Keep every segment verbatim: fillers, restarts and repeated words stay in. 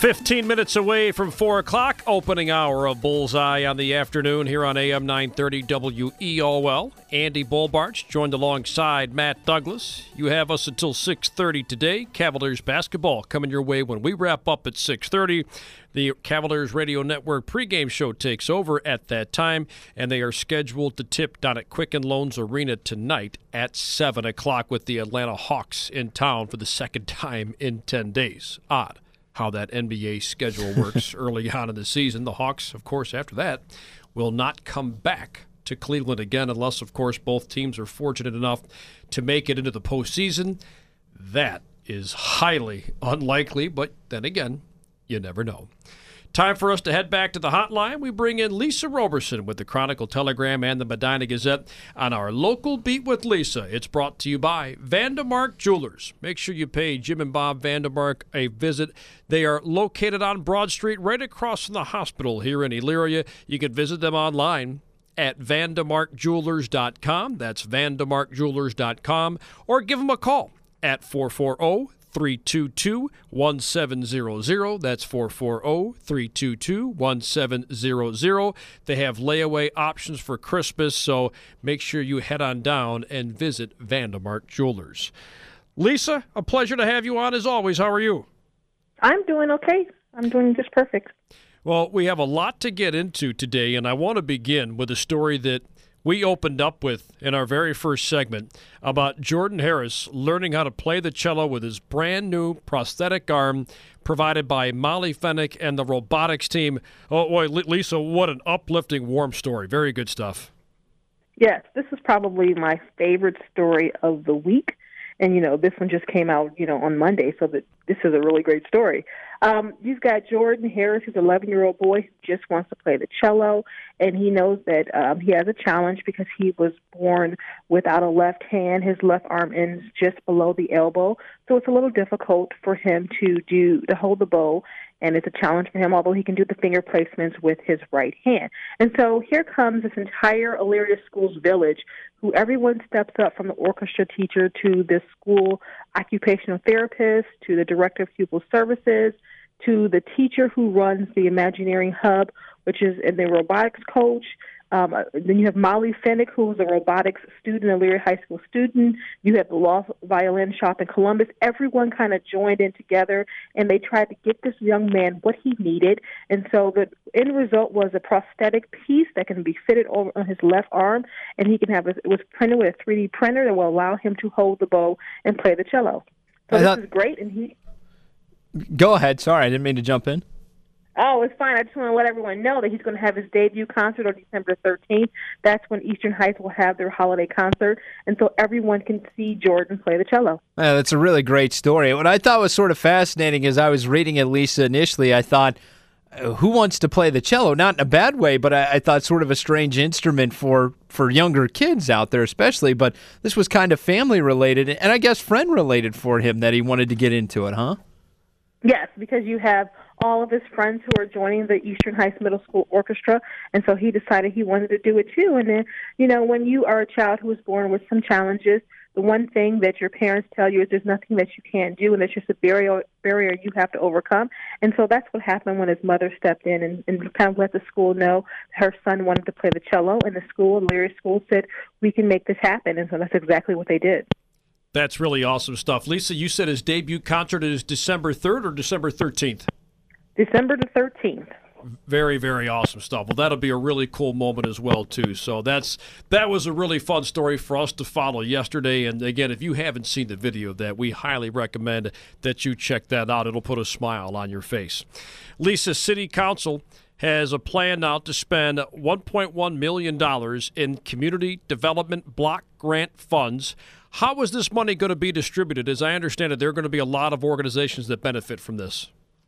fifteen minutes away from four o'clock, opening hour of Bullseye on the afternoon here on A M nine thirty W E O L. Andy Bolbarch joined alongside Matt Douglas. You have us until six thirty today. Cavaliers basketball coming your way when we wrap up at six thirty. The Cavaliers Radio Network pregame show takes over at that time, and they are scheduled to tip down at Quicken Loans Arena tonight at seven o'clock with the Atlanta Hawks in town for the second time in ten days. Odd how that N B A schedule works early on in the season. The Hawks, of course, after that, will not come back to Cleveland again unless, of course, both teams are fortunate enough to make it into the postseason. That is highly unlikely, but then again, you never know. Time for us to head back to the hotline. We bring in Lisa Roberson with the Chronicle Telegram and the Medina Gazette on our local Beat with Lisa. It's brought to you by Vandermark Jewelers. Make sure you pay Jim and Bob Vandermark a visit. They are located on Broad Street right across from the hospital here in Elyria. You can visit them online at vandermark jewelers dot com. That's vandermark jewelers dot com. Or give them a call at four four zero, three two two, one seven zero zero. That's four four zero, three two two, one seven zero zero. They have layaway options for Christmas, so make sure you head on down and visit Vandermark Jewelers. Lisa, a pleasure to have you on as always. How are you? I'm doing okay. I'm doing just perfect. Well, we have a lot to get into today, and I want to begin with a story that we opened up with in our very first segment about Jordan Harris learning how to play the cello with his brand new prosthetic arm provided by Molly Fennick and the robotics team. Oh, boy, Lisa, what an uplifting, warm story. Very good stuff. Yes, this is probably my favorite story of the week. And, you know, this one just came out, you know, on Monday, so that this is a really great story. Um, you've got Jordan Harris, who's an eleven-year-old boy who just wants to play the cello, and he knows that um, he has a challenge because he was born without a left hand. His left arm ends just below the elbow, so it's a little difficult for him to do to hold the bow, and it's a challenge for him, although he can do the finger placements with his right hand. And so here comes this entire Elyria Schools village, who everyone steps up from the orchestra teacher to the school occupational therapist to the director of pupil services to the teacher who runs the Imagineering Hub, which is in the robotics coach. Um, then you have Molly Fennick, who's a robotics student, a Elyria High School student. You have the Law Violin Shop in Columbus. Everyone kind of joined in together, and they tried to get this young man what he needed. And so the end result was a prosthetic piece that can be fitted over on his left arm, and he can have a, it was printed with a three D printer that will allow him to hold the bow and play the cello. So this thought, is great. And he. Go ahead. Sorry, I didn't mean to jump in. Oh, it's fine. I just want to let everyone know that he's going to have his debut concert on December thirteenth. That's when Eastern Heights will have their holiday concert, and so everyone can see Jordan play the cello. Uh, that's a really great story. What I thought was sort of fascinating as I was reading it, Lisa, initially, I thought, uh, who wants to play the cello? Not in a bad way, but I, I thought sort of a strange instrument for, for younger kids out there especially, but this was kind of family-related, and I guess friend-related for him that he wanted to get into it, huh? Yes, because you have all of his friends who are joining the Eastern Heights Middle School Orchestra, and so he decided he wanted to do it too. And then, you know, when you are a child who was born with some challenges, the one thing that your parents tell you is there's nothing that you can't do, and that's just a barrier, barrier you have to overcome. And so that's what happened when his mother stepped in and, and kind of let the school know her son wanted to play the cello, and the school, Elyria School, said, we can make this happen. And so that's exactly what they did. That's really awesome stuff. Lisa, you said his debut concert is December third or December thirteenth? December the thirteenth. Very, very awesome stuff. Well, that'll be a really cool moment as well, too. So that's that was a really fun story for us to follow yesterday. And, again, if you haven't seen the video of that, we highly recommend that you check that out. It'll put a smile on your face. Lisa, City Council has a plan now to spend one point one million dollars in community development block grant funds. How is this money going to be distributed? As I understand it, there are going to be a lot of organizations that benefit from this.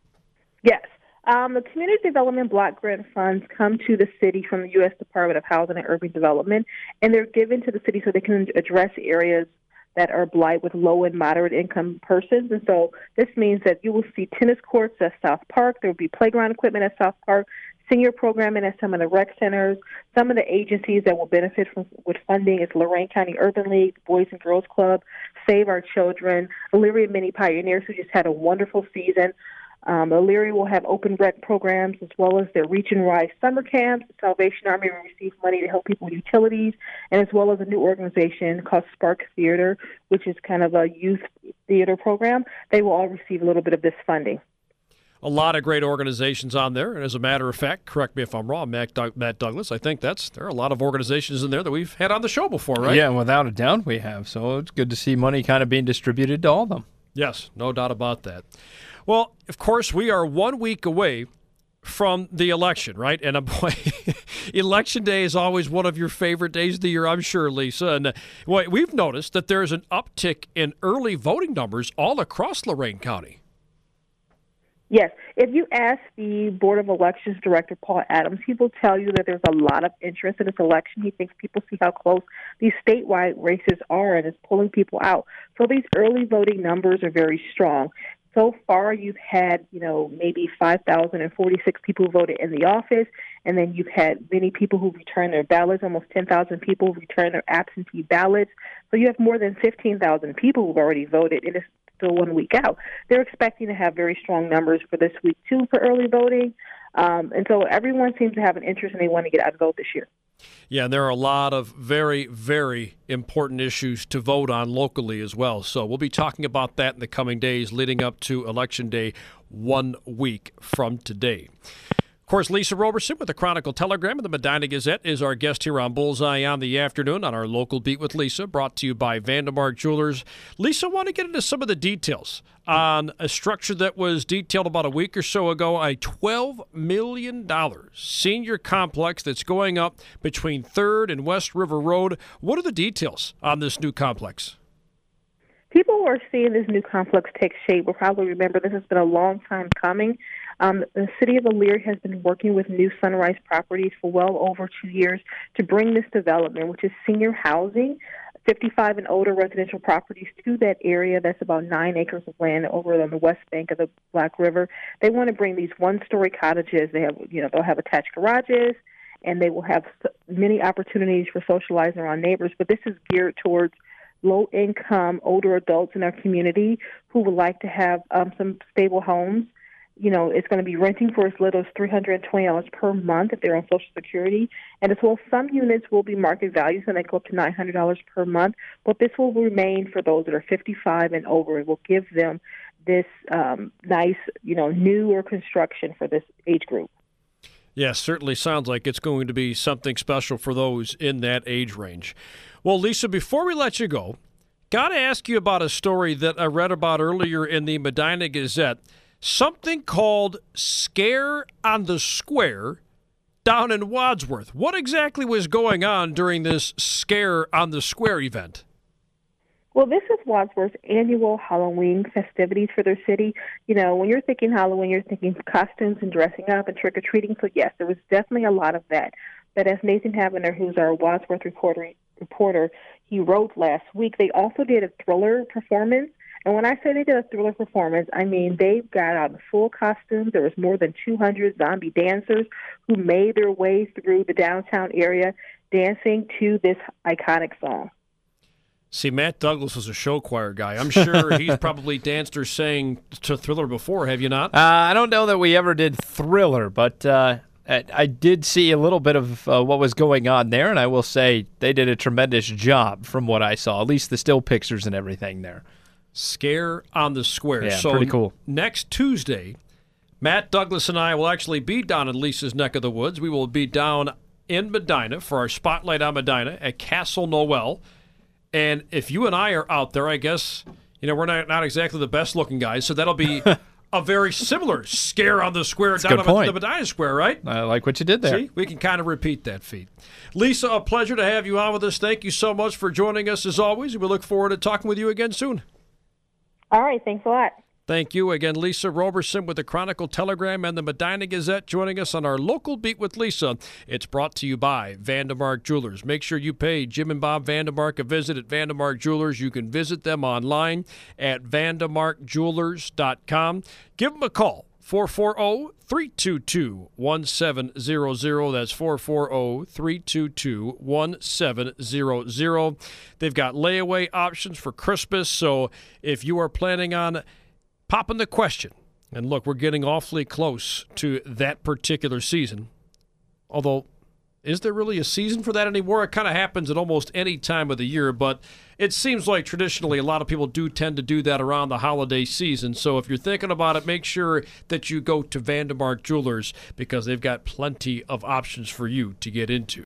Yes. Um, the Community Development Block Grant Funds come to the city from the U S Department of Housing and Urban Development, and they're given to the city so they can address areas that are blight with low and moderate income persons. And so this means that you will see tennis courts at South Park. There will be playground equipment at South Park, senior programming at some of the rec centers. Some of the agencies that will benefit from with funding is Lorain County Urban League, Boys and Girls Club, Save Our Children, Elyria Mini Pioneers, who just had a wonderful season. Um, Elyria will have open rec programs as well as their Reach and Rise summer camps. The Salvation Army will receive money to help people with utilities, and as well as a new organization called Spark Theater, which is kind of a youth theater program. They will all receive a little bit of this funding. A lot of great organizations on there, and as a matter of fact, correct me if I'm wrong, Matt, Doug, Matt Douglas, I think that's there are a lot of organizations in there that we've had on the show before, right? Yeah, without a doubt we have. So it's good to see money kind of being distributed to all of them. Yes, no doubt about that. Well, of course, we are one week away from the election, right? And uh, boy, Election Day is always one of your favorite days of the year, I'm sure, Lisa. And uh, boy, we've noticed that there's an uptick in early voting numbers all across Lorain County. Yes. If you ask the Board of Elections Director, Paul Adams, he will tell you that there's a lot of interest in this election. He thinks people see how close these statewide races are and is pulling people out. So these early voting numbers are very strong. So far, you've had, you know, maybe five thousand forty-six people who voted in the office, and then you've had many people who returned their ballots, almost ten thousand people who returned their absentee ballots. So you have more than fifteen thousand people who've already voted. It is still one week out. They're expecting to have very strong numbers for this week, too, for early voting. Um, and so everyone seems to have an interest, and they want to get out and vote this year. Yeah, and there are a lot of very, very important issues to vote on locally as well. So we'll be talking about that in the coming days leading up to Election Day one week from today. Of course, Lisa Roberson with the Chronicle Telegram and the Medina Gazette is our guest here on Bullseye on the Afternoon on our local Beat with Lisa, brought to you by Vandermark Jewelers. Lisa, I want to get into some of the details on a structure that was detailed about a week or so ago, a twelve million dollars senior complex that's going up between third and West River Road. What are the details on this new complex? People who are seeing this new complex take shape will probably remember this has been a long time coming. Um, the city of Elyria has been working with New Sunrise Properties for well over two years to bring this development, which is senior housing, fifty-five and older residential properties, to that area. That's about nine acres of land over on the west bank of the Black River. They want to bring these one-story cottages. They have, you know, they'll have attached garages, and they will have many opportunities for socializing around neighbors. But this is geared towards low-income older adults in our community who would like to have um, some stable homes. You know, it's going to be renting for as little as three hundred twenty dollars per month if they're on Social Security. And as well, some units will be market value, so they go up to nine hundred dollars per month. But this will remain for those that are fifty-five and over. It will give them this um, nice, you know, newer construction for this age group. Yes, certainly sounds like it's going to be something special for those in that age range. Well, Lisa, before we let you go, got to ask you about a story that I read about earlier in the Medina Gazette. Something called Scare on the Square down in Wadsworth. What exactly was going on during this Scare on the Square event? Well, this is Wadsworth's annual Halloween festivities for their city. You know, when you're thinking Halloween, you're thinking costumes and dressing up and trick-or-treating. So, yes, there was definitely a lot of that. But as Nathan Havener, who's our Wadsworth reporter, reporter, he wrote last week, they also did a thriller performance. And when I say they did a thriller performance, I mean they got out in full costumes. There was more than two hundred zombie dancers who made their way through the downtown area dancing to this iconic song. See, Matt Douglas was a show choir guy. I'm sure he's probably danced or sang to Thriller before, have you not? Uh, I don't know that we ever did Thriller, but uh, I, I did see a little bit of uh, what was going on there, and I will say they did a tremendous job from what I saw, at least the still pictures and everything there. Scare on the Square. Yeah, so pretty cool. Next Tuesday, Matt Douglas and I will actually be down in Lisa's neck of the woods. We will be down in Medina for our Spotlight on Medina at Castle Noel. And if you and I are out there, I guess, you know, we're not, not exactly the best-looking guys, so that'll be a very similar Scare on the Square That's down at the Medina Square, right? I like what you did there. See, we can kind of repeat that feat. Lisa, a pleasure to have you on with us. Thank you so much for joining us as always. We look forward to talking with you again soon. All right, thanks a lot. Thank you again, Lisa Roberson with the Chronicle Telegram and the Medina Gazette, joining us on our local Beat with Lisa. It's brought to you by Vandermark Jewelers. Make sure you pay Jim and Bob Vandermark a visit at Vandermark Jewelers. You can visit them online at vandermark jewelers dot com. Give them a call, four four zero, three two two, one seven zero zero. That's four four zero, three two two, one seven zero zero. They've got layaway options for Christmas, so if you are planning on popping the question, And look, we're getting awfully close to that particular season. Although, is there really a season for that anymore? It kind of happens at almost any time of the year, but it seems like traditionally a lot of people do tend to do that around the holiday season. So if you're thinking about it, make sure that you go to Vandermark Jewelers because they've got plenty of options for you to get into.